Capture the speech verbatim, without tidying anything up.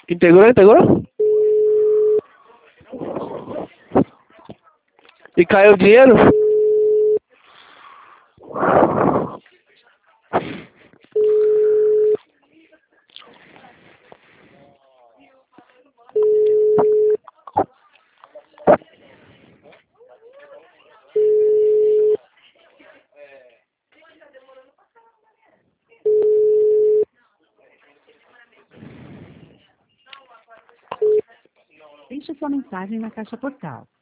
Integrou, integrou? E caiu o dinheiro? Deixe sua mensagem na caixa postal.